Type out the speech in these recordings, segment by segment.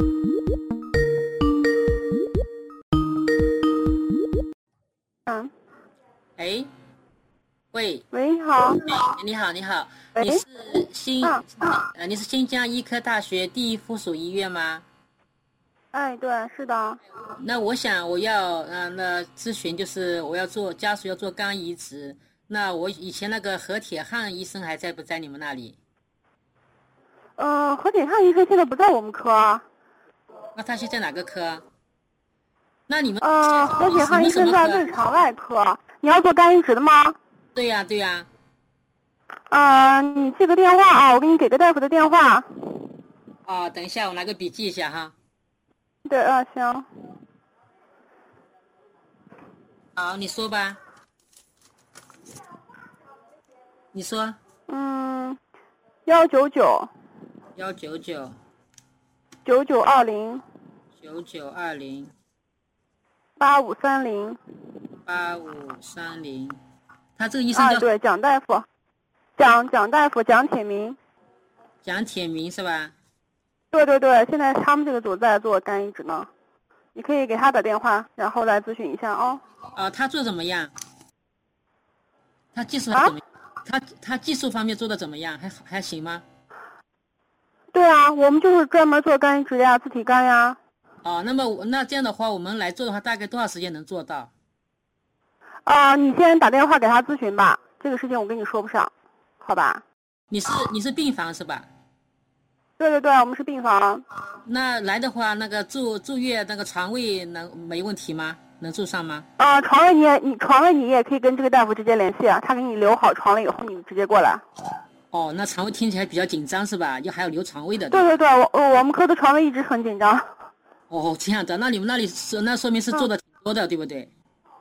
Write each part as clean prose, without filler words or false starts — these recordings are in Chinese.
嗯， 哎，喂， 喂，你好。 你好，你好， 喂， 你是新疆医科大学第一附属医院吗？ 哎，对，是的。 那我要那咨询，就是家属要做肝移植，那我以前那个何铁汉医生还在不在你们那里？ 何铁汉医生现在不在我们科啊。 那他现在哪个科？那你们何铁汉医生在胃肠外科。你要做肝移植的吗？ 对呀，对呀。 你记个电话啊，我给你给个大夫的电话。 等一下，我拿个笔记一下哈。 对，行。 好，你说吧。你说。 199。 199。 9920。 9920。 8530。 8530。他这个医生叫对，蒋大夫。蒋大夫，蒋铁明。 蒋铁明是吧？ 对，现在他们这个组在做肝移植呢，你可以给他打电话，然后来咨询一下哦。 他做怎么样？他技术怎么样？他技术方面做的怎么样？还行吗？ 对啊，我们就是专门做肝移植呀，自体肝呀。 那这样的话，我们来做的话，大概多少时间能做到？ 你先打电话给他咨询吧，这个事情我跟你说不上，好吧？ 你是病房是吧？ 对，我们是病房。 那来的话，那个住院那个床位没问题吗？能住上吗？ 床位你也可以跟这个大夫直接联系啊，他给你留好床了以后，你直接过来。 那床位听起来比较紧张是吧？还有留床位的。 对，我们科的床位一直很紧张。 这样的，那你们那里那说明是做的挺多的，对不对？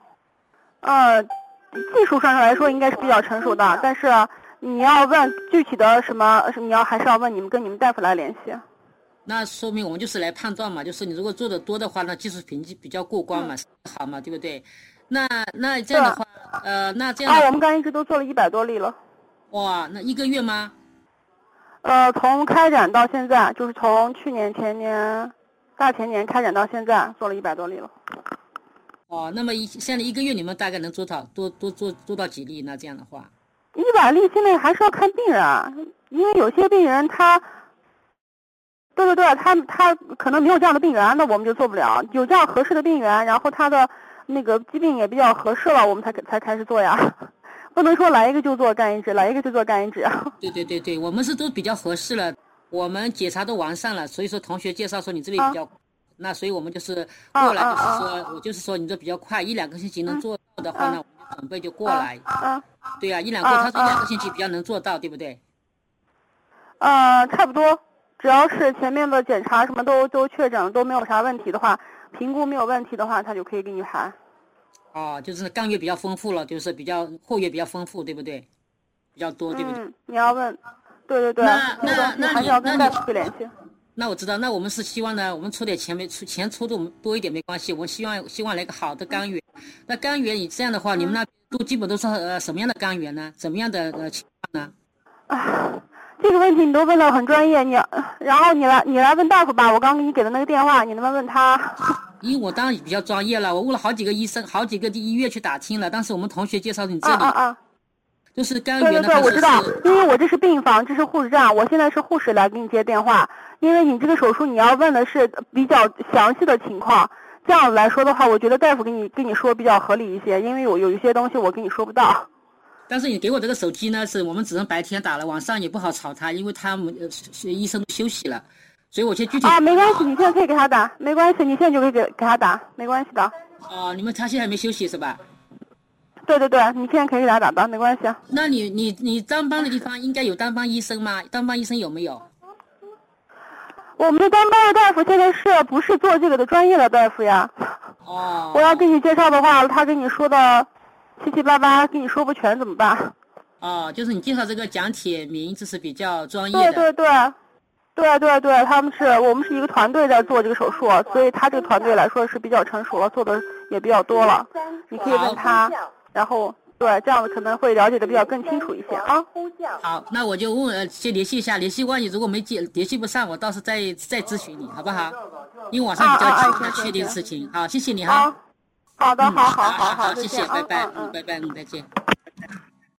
技术上来说应该是比较成熟的，但是你要问具体的什么，还是要问跟你们大夫来联系。 那说明我们就是来判断嘛，就是你如果做的多的话，那技术评级比较过关嘛，好嘛，对不对？那这样的话，那这样我们肝移植都做了100多例了。 哇，那1个月吗？ 从开展到现在，就是从去年、前年、大前年开展到现在，做了100多例了。 那么现在1个月你们大概能做到做到几例？那这样的话 ，100例现在还是要看病人啊，因为有些病人他，对，他可能没有这样的病源，那我们就做不了。有这样合适的病源，然后他的那个疾病也比较合适了，我们才开始做呀。不能说来一个就做肝移植，来一个就做肝移植。 对，我们是都比较合适了，我们检查都完善了，所以说同学介绍说你这里比较。那所以我们就是过来，就是说你这比较快，1-2个星期能做到的话呢，我们就准备就过来。对呀，他说1-2个星期比较能做到，对不对？ 差不多，只要是前面的检查什么都确诊都没有啥问题的话，评估没有问题的话，他就可以给你排。 就是肝源比较丰富了，就是比较后源比较丰富，对不对？比较多，对不对？ 你要问，对，那还是要跟大夫去联系。 那我知道，那我们是希望呢，我们出点钱钱出的多一点没关系，我们希望来个好的肝源。那肝源你这样的话，你们那边基本都是什么样的肝源呢？怎么样的情况呢？ 这个问题你都问得很专业，然后你来问大夫吧，我刚给你给的那个电话，你能不能问他？ 因为我当然比较专业了，我问了好几个医生，好几个医院去打听了，但是我们同学介绍你这里。就是肝源的。 对，我知道，因为我这是病房，这是护士站，我现在是护士来给你接电话。因为你这个手术你要问的是比较详细的情况，这样来说的话，我觉得大夫跟你说比较合理一些，因为有一些东西我跟你说不到。 但是你给我这个手机呢，是我们只能白天打了，晚上也不好吵他，因为他们医生都休息了，所以我就具体没关系，你现在可以给他打，没关系，你现在就可以给他打，没关系的。 他现在还没休息是吧？ 对，你现在可以给他打的，没关系。 那你当班的地方应该有当班医生吗？当班医生有没有？ 我们的当班的大夫现在不是做这个的专业的大夫呀？我要给你介绍的话，他跟你说的七七八八，跟你说不全怎么办？ 就是你介绍这个蒋铁明，这是比较专业的。 对，我们是一个团队在做这个手术，所以他这个团队来说是比较成熟了，做的也比较多了。你可以问他，然后对，这样子可能会了解的比较更清楚一些啊。 好，那我就先联系一下，万一如果联系不上，我到时再咨询你，好不好？因为网上比较确定事情。好，谢谢你哈。 好的，好， 谢谢，拜拜，拜拜，再见。